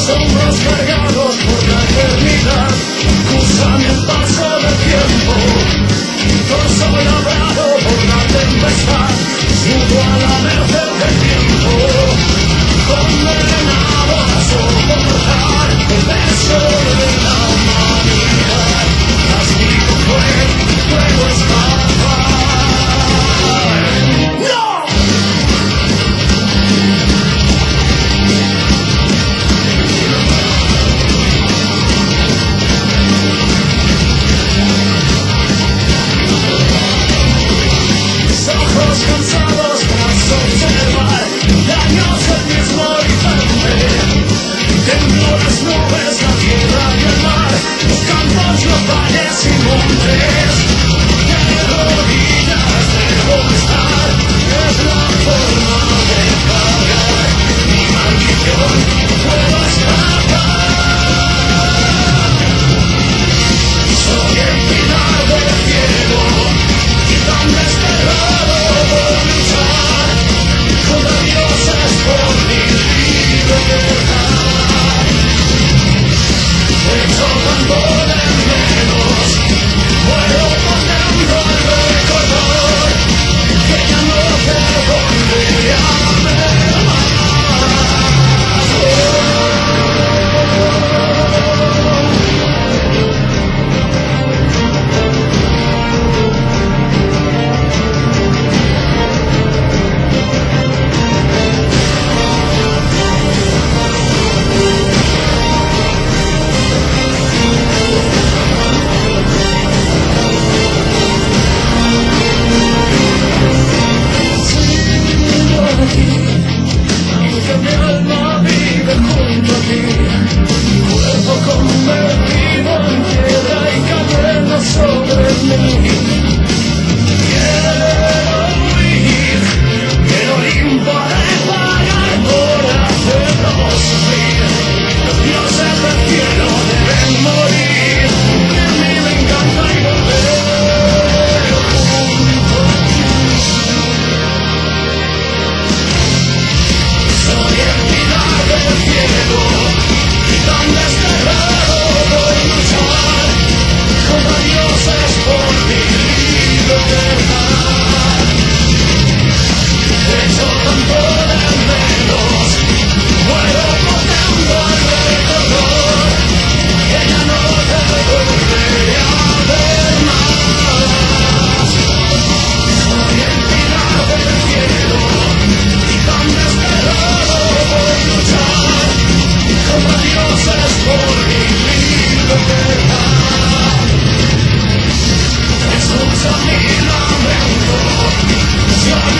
hombros cargados por la eternidad, cruzan el paso del tiempo, torso labrado por la tempestad, mudo a la merced del tiempo, condenado a soportar el peso de la humanidad. Castigo fue, luego escapar. ¡No! Ojos cansados tras observar daños del mismo horizonte, tembló las nubes, la tierra y el mar, los campos, los valles y montes, de rodillas debo estar, es la forma de pagar mi maldición, puedo escapar. Soy el pilar del cielo y tan desterrado por luchar contra dioses por mi libertad. Hecho tanto de menos, muero contando el recordar que ya no te volveré a ver más. Aunque mi alma vive junto a ti, cuerpo convertido en piedra y cadena sobre mí. Quiero huir, que el Olimpo ha de pagar por hacernos sufrir. Los dioses del cielo deben morir, que a mí me encanta y volver junto a ti. Soy el pilar del cielo y tan desterrado por luchar contra dioses por mi libertad. Hecho tanto de menos, muero contando el recordar que ya no te volveré a ver más. Soy el pilar del cielo y tan desterrado por luchar contra dioses por mi libertad. Escucha mi lamento, si